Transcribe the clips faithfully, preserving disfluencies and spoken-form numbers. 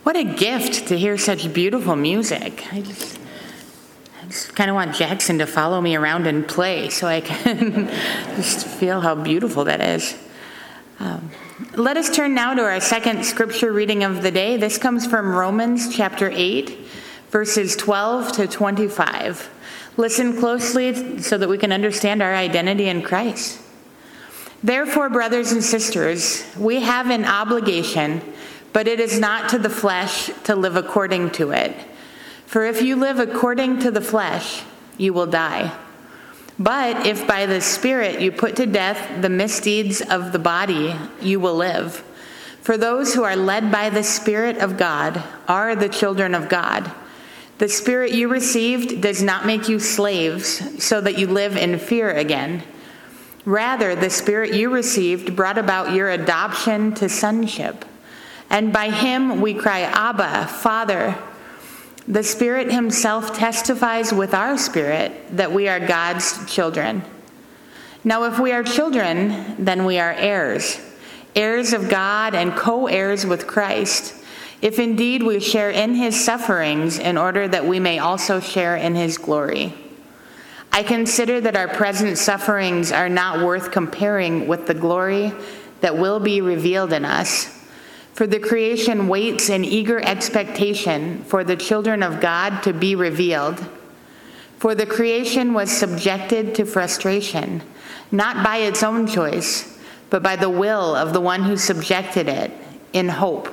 What a gift to hear such beautiful music. I just, I just kind of want Jackson to follow me around and play so I can just feel how beautiful that is. Um, let us turn now to our second scripture reading of the day. This comes from Romans chapter eight, verses twelve to twenty-five. Listen closely so that we can understand our identity in Christ. Therefore, brothers and sisters, we have an obligation, but it is not to the flesh to live according to it. For if you live according to the flesh, you will die. But if by the Spirit you put to death the misdeeds of the body, you will live. For those who are led by the Spirit of God are the children of God. The Spirit you received does not make you slaves so that you live in fear again. Rather, the Spirit you received brought about your adoption to sonship. And by him we cry, Abba, Father. The Spirit himself testifies with our spirit that we are God's children. Now, if we are children, then we are heirs, heirs of God and co-heirs with Christ, if indeed we share in his sufferings in order that we may also share in his glory. I consider that our present sufferings are not worth comparing with the glory that will be revealed in us. For the creation waits in eager expectation for the children of God to be revealed. For the creation was subjected to frustration, not by its own choice, but by the will of the one who subjected it, in hope.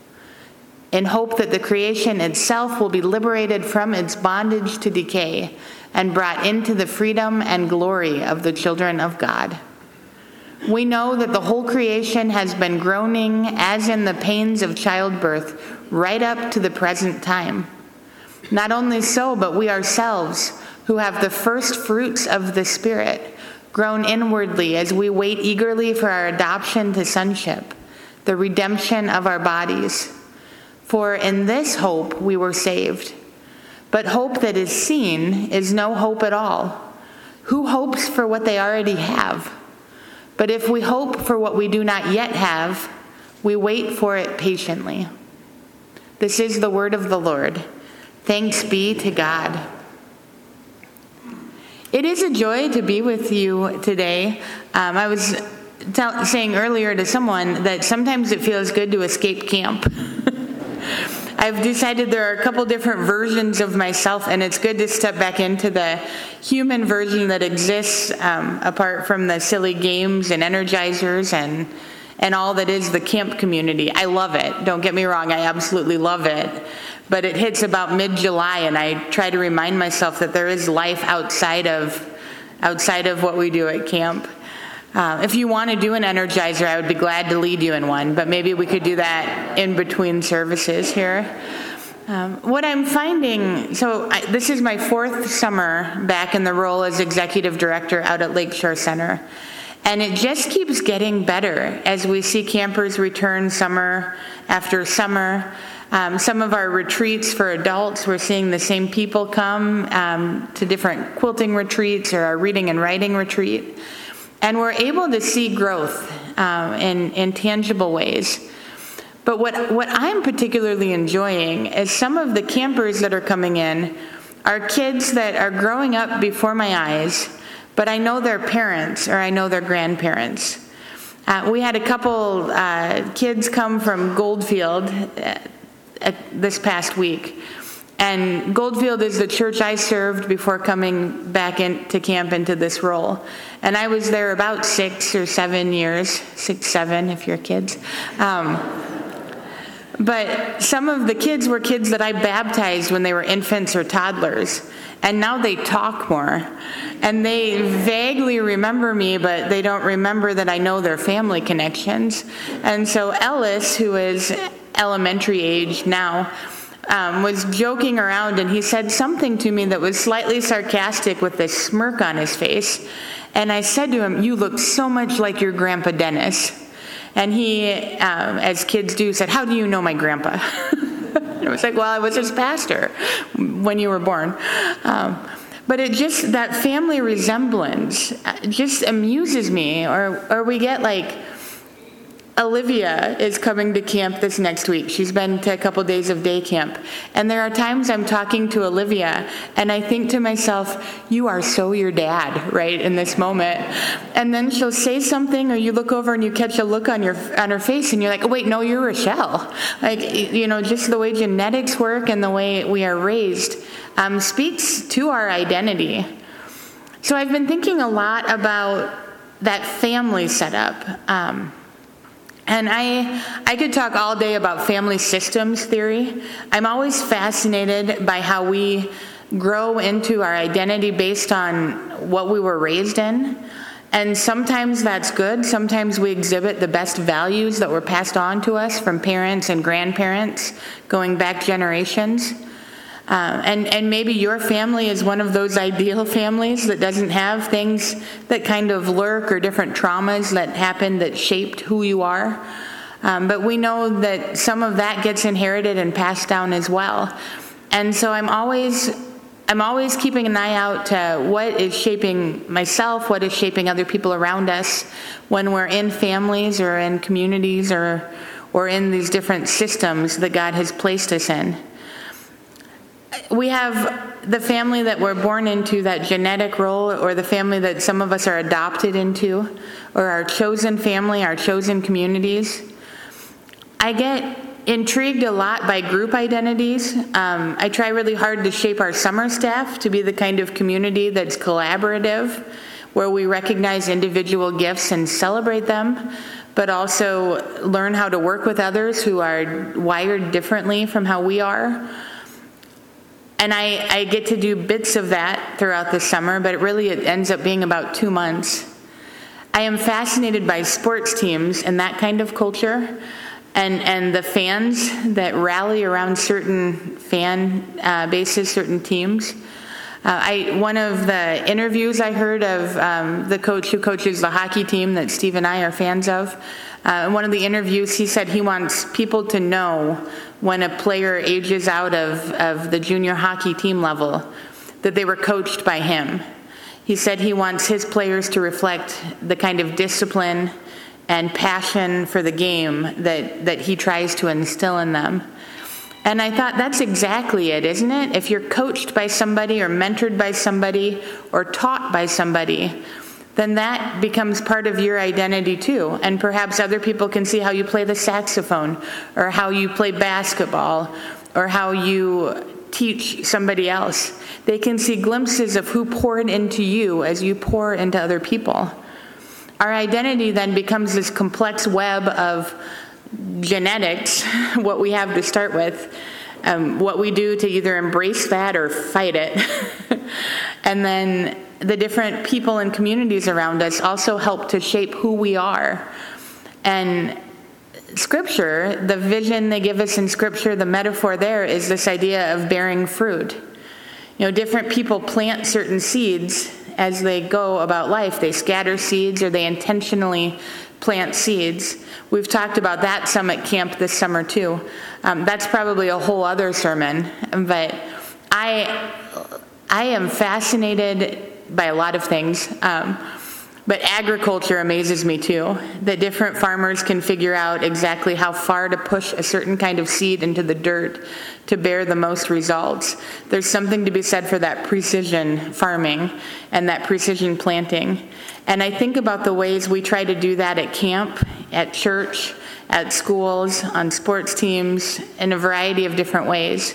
In hope that the creation itself will be liberated from its bondage to decay and brought into the freedom and glory of the children of God. We know that the whole creation has been groaning as in the pains of childbirth right up to the present time. Not only so, but we ourselves, who have the first fruits of the Spirit, groan inwardly as we wait eagerly for our adoption to sonship, the redemption of our bodies. For in this hope we were saved. But hope that is seen is no hope at all. Who hopes for what they already have? But if we hope for what we do not yet have, we wait for it patiently. This is the word of the Lord. Thanks be to God. It is a joy to be with you today. Um, I was t- saying earlier to someone that sometimes it feels good to escape camp. I've decided there are a couple different versions of myself, and it's good to step back into the human version that exists um, apart from the silly games and energizers and and all that is the camp community. I love it. Don't get me wrong, I absolutely love it. But it hits about mid-July, and I try to remind myself that there is life outside of outside of what we do at camp. Uh, if you want to do an energizer, I would be glad to lead you in one, but maybe we could do that in between services here. Um, what I'm finding, so I, this is my fourth summer back in the role as executive director out at Lakeshore Center, and it just keeps getting better as we see campers return summer after summer. Um, some of our retreats for adults, we're seeing the same people come um, to different quilting retreats or our reading and writing retreat. And we're able to see growth um, in, in tangible ways. But what, what I'm particularly enjoying is some of the campers that are coming in are kids that are growing up before my eyes, but I know their parents or I know their grandparents. Uh, we had a couple uh, kids come from Goldfield uh, uh, this past week. And Goldfield is the church I served before coming back into camp into this role. And I was there about six or seven years, six, seven if you're kids. Um, but some of the kids were kids that I baptized when they were infants or toddlers. And now they talk more. And they vaguely remember me, but they don't remember that I know their family connections. And so Ellis, who is elementary age now, Um, was joking around, and he said something to me that was slightly sarcastic with this smirk on his face. And I said to him, "You look so much like your grandpa Dennis." And he, um, as kids do, said, "How do you know my grandpa?" And I was like, "Well, I was his pastor when you were born." Um, but it just, that family resemblance just amuses me. Or, or we get like Olivia is coming to camp this next week. She's been to a couple days of day camp. And there are times I'm talking to Olivia and I think to myself, you are so your dad, right, in this moment. And then she'll say something or you look over and you catch a look on your on her face and you're like, oh, wait, no, you're Rochelle. Like, you know, just the way genetics work and the way we are raised um, speaks to our identity. So I've been thinking a lot about that family setup. Um, And I I could talk all day about family systems theory. I'm always fascinated by how we grow into our identity based on what we were raised in. And sometimes that's good. Sometimes we exhibit the best values that were passed on to us from parents and grandparents going back generations. Uh, and, and maybe your family is one of those ideal families that doesn't have things that kind of lurk or different traumas that happened that shaped who you are. Um, but we know that some of that gets inherited and passed down as well. And so I'm always, I'm always keeping an eye out to what is shaping myself, what is shaping other people around us when we're in families or in communities or, or in these different systems that God has placed us in. We have the family that we're born into, that genetic role, or the family that some of us are adopted into, or our chosen family, our chosen communities. I get intrigued a lot by group identities. Um, I try really hard to shape our summer staff to be the kind of community that's collaborative, where we recognize individual gifts and celebrate them, but also learn how to work with others who are wired differently from how we are. And I, I get to do bits of that throughout the summer, but really it ends up being about two months. I am fascinated by sports teams and that kind of culture, and, and the fans that rally around certain fan uh, bases, certain teams. Uh, I one of the interviews I heard of um, the coach who coaches the hockey team that Steve and I are fans of, uh, in one of the interviews he said he wants people to know when a player ages out of, of the junior hockey team level that they were coached by him. He said he wants his players to reflect the kind of discipline and passion for the game that, that he tries to instill in them. And I thought, that's exactly it, isn't it? If you're coached by somebody or mentored by somebody or taught by somebody, then that becomes part of your identity too. And perhaps other people can see how you play the saxophone or how you play basketball or how you teach somebody else. They can see glimpses of who poured into you as you pour into other people. Our identity then becomes this complex web of genetics, what we have to start with, um, what we do to either embrace that or fight it. And then the different people and communities around us also help to shape who we are. And Scripture, the vision they give us in Scripture, the metaphor there is this idea of bearing fruit. You know, different people plant certain seeds as they go about life. They scatter seeds or they intentionally plant seeds. We've talked about that some at camp this summer too. Um, that's probably a whole other sermon, but I I am fascinated by a lot of things, um, but agriculture amazes me too, that different farmers can figure out exactly how far to push a certain kind of seed into the dirt to bear the most results. There's something to be said for that precision farming and that precision planting. And I think about the ways we try to do that at camp, at church, at schools, on sports teams, in a variety of different ways.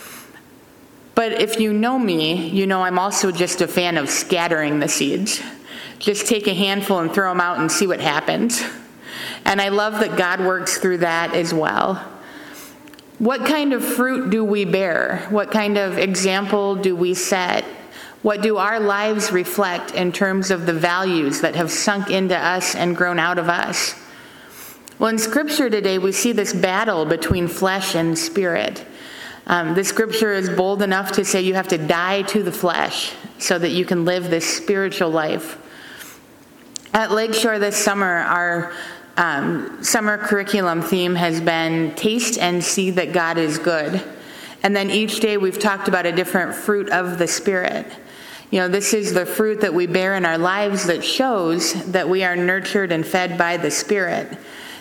But if you know me, you know I'm also just a fan of scattering the seeds. Just take a handful and throw them out and see what happens. And I love that God works through that as well. What kind of fruit do we bear? What kind of example do we set? What do our lives reflect in terms of the values that have sunk into us and grown out of us? Well, in Scripture today, we see this battle between flesh and spirit. Um, the Scripture is bold enough to say you have to die to the flesh so that you can live this spiritual life. At Lakeshore this summer, our um, summer curriculum theme has been Taste and See That God is Good. And then each day we've talked about a different fruit of the Spirit. You know, this is the fruit that we bear in our lives that shows that we are nurtured and fed by the Spirit.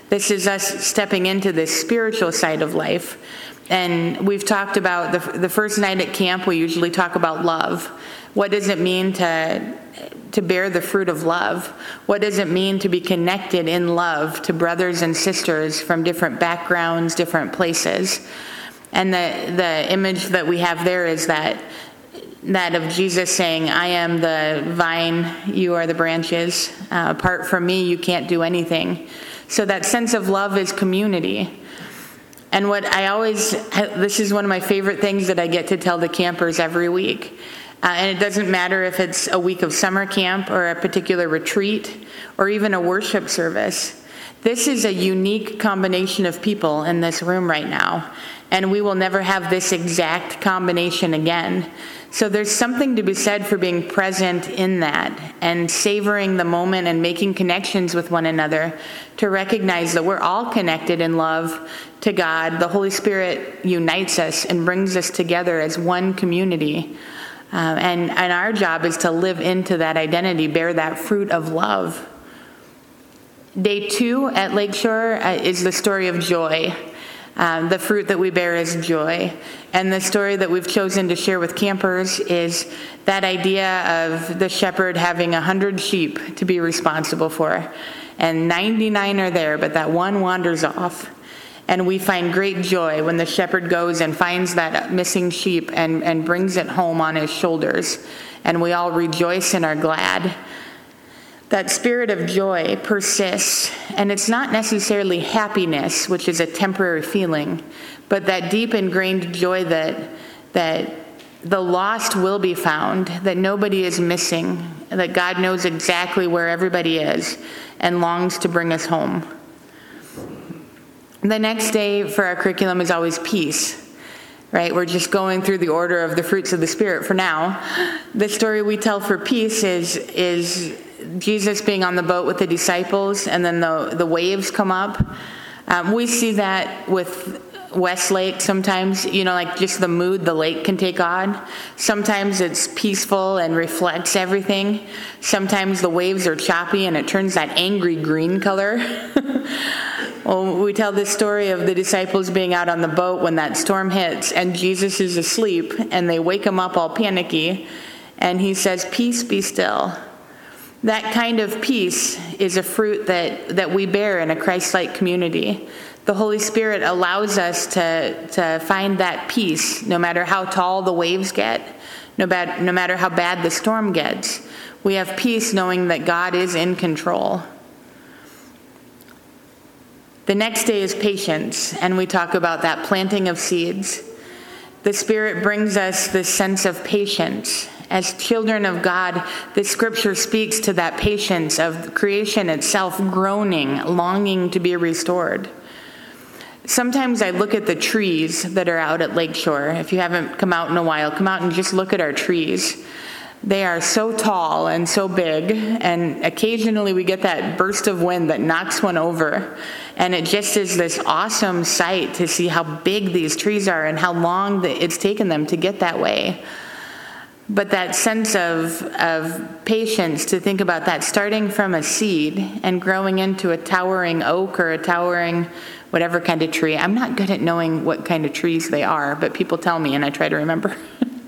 This is us stepping into this spiritual side of life. And we've talked about the, the first night at camp, we usually talk about love. What does it mean to, to bear the fruit of love? What does it mean to be connected in love to brothers and sisters from different backgrounds, different places? And the, the image that we have there is that, that of Jesus saying, I am the vine, you are the branches. Uh, apart from me, you can't do anything. So that sense of love is community. And what I always, this is one of my favorite things that I get to tell the campers every week. Uh, and it doesn't matter if it's a week of summer camp or a particular retreat or even a worship service. This is a unique combination of people in this room right now. And we will never have this exact combination again. So there's something to be said for being present in that and savoring the moment and making connections with one another to recognize that we're all connected in love to God. The Holy Spirit unites us and brings us together as one community. Uh, and, and our job is to live into that identity, bear that fruit of love. Day two at Lakeshore uh, is the story of joy. Um, the fruit that we bear is joy. And the story that we've chosen to share with campers is that idea of the shepherd having a hundred sheep to be responsible for. And ninety-nine are there, but that one wanders off. And we find great joy when the shepherd goes and finds that missing sheep and, and brings it home on his shoulders. And we all rejoice and are glad. That spirit of joy persists, and it's not necessarily happiness, which is a temporary feeling, but that deep ingrained joy that that the lost will be found, that nobody is missing, that God knows exactly where everybody is and longs to bring us home. The next day for our curriculum is always peace. Right? We're just going through the order of the fruits of the Spirit for now. The story we tell for peace is is Jesus being on the boat with the disciples, and then the, the waves come up. Um, we see that with Westlake sometimes, you know, like just the mood the lake can take on. Sometimes it's peaceful and reflects everything. Sometimes the waves are choppy and it turns that angry green color. Well, we tell this story of the disciples being out on the boat when that storm hits and Jesus is asleep and they wake him up all panicky and he says, "Peace, be still." That kind of peace is a fruit that, that we bear in a Christ-like community. The Holy Spirit allows us to, to find that peace no matter how tall the waves get, no, bad, no matter how bad the storm gets. We have peace knowing that God is in control. The next day is patience, and we talk about that planting of seeds. The Spirit brings us this sense of patience. As children of God, the scripture speaks to that patience of creation itself groaning, longing to be restored. Sometimes I look at the trees that are out at Lakeshore. If you haven't come out in a while, come out and just look at our trees. They are so tall and so big, and occasionally we get that burst of wind that knocks one over. And it just is this awesome sight to see how big these trees are and how long it's taken them to get that way. But that sense of, of patience, to think about that starting from a seed and growing into a towering oak or a towering whatever kind of tree. I'm not good at knowing what kind of trees they are, but people tell me and I try to remember.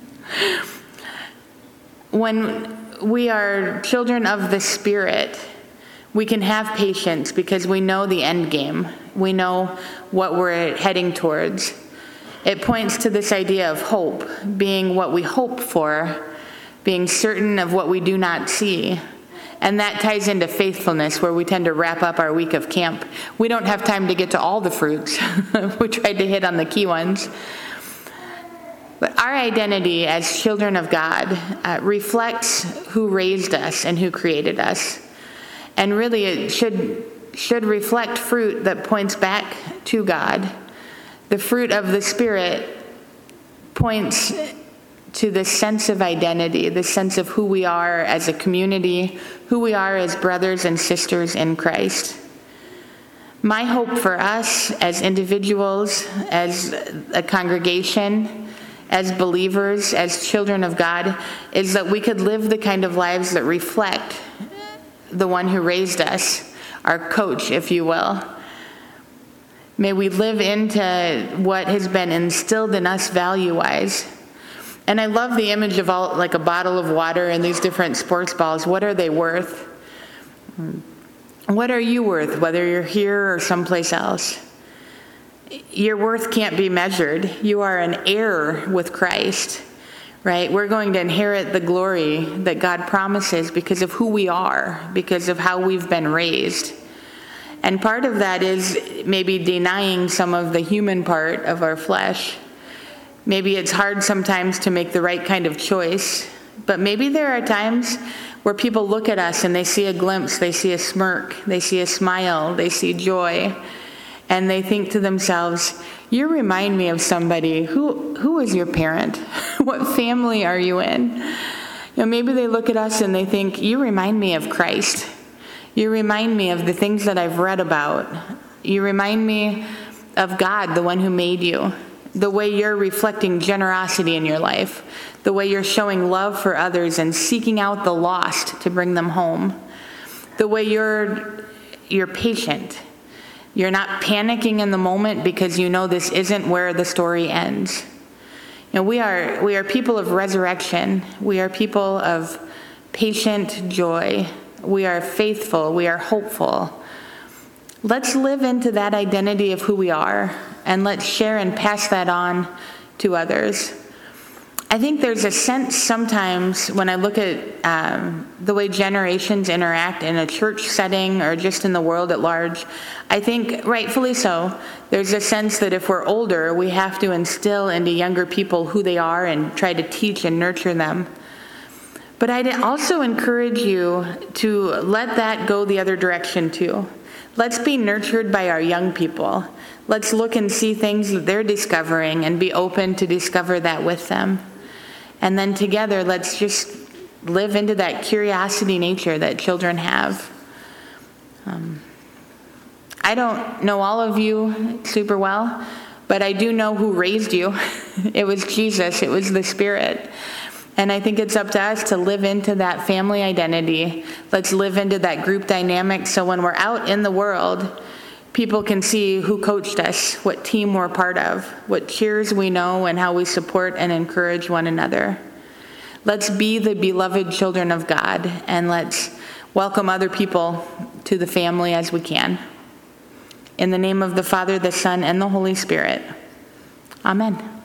When we are children of the Spirit, we can have patience because we know the end game. We know what we're heading towards. It points to this idea of hope, being what we hope for, being certain of what we do not see. And that ties into faithfulness, where we tend to wrap up our week of camp. We don't have time to get to all the fruits. We tried to hit on the key ones. But our identity as children of God uh, reflects who raised us and who created us. And really it should, should reflect fruit that points back to God. The fruit of the Spirit points to this sense of identity, this sense of who we are as a community, who we are as brothers and sisters in Christ. My hope for us as individuals, as a congregation, as believers, as children of God, is that we could live the kind of lives that reflect the one who raised us, our coach, if you will. May we live into what has been instilled in us value-wise. And I love the image of all, like a bottle of water and these different sports balls. What are they worth? What are you worth, whether you're here or someplace else? Your worth can't be measured. You are an heir with Christ, right? We're going to inherit the glory that God promises because of who we are, because of how we've been raised. And part of that is maybe denying some of the human part of our flesh. Maybe it's hard sometimes to make the right kind of choice, but maybe there are times where people look at us and they see a glimpse, they see a smirk, they see a smile, they see joy, and they think to themselves, you remind me of somebody. Who who is your parent? What family are you in? You know, maybe they look at us and they think, you remind me of Christ. You remind me of the things that I've read about. You remind me of God, the one who made you. The way you're reflecting generosity in your life. The way you're showing love for others and seeking out the lost to bring them home. The way you're you're patient. You're not panicking in the moment because you know this isn't where the story ends. You know, we are we are people of resurrection. We are people of patient joy. We are faithful. We are hopeful. Let's live into that identity of who we are, and let's share and pass that on to others. I think there's a sense sometimes when I look at um, the way generations interact in a church setting or just in the world at large, I think rightfully so, there's a sense that if we're older, we have to instill into younger people who they are and try to teach and nurture them. But I'd also encourage you to let that go the other direction too. Let's be nurtured by our young people. Let's look and see things that they're discovering and be open to discover that with them. And then together, let's just live into that curiosity nature that children have. Um, I don't know all of you super well, but I do know who raised you. It was Jesus. It was the Spirit. And I think it's up to us to live into that family identity. Let's live into that group dynamic so when we're out in the world, people can see who coached us, what team we're part of, what cheers we know, and how we support and encourage one another. Let's be the beloved children of God, and let's welcome other people to the family as we can. In the name of the Father, the Son, and the Holy Spirit. Amen.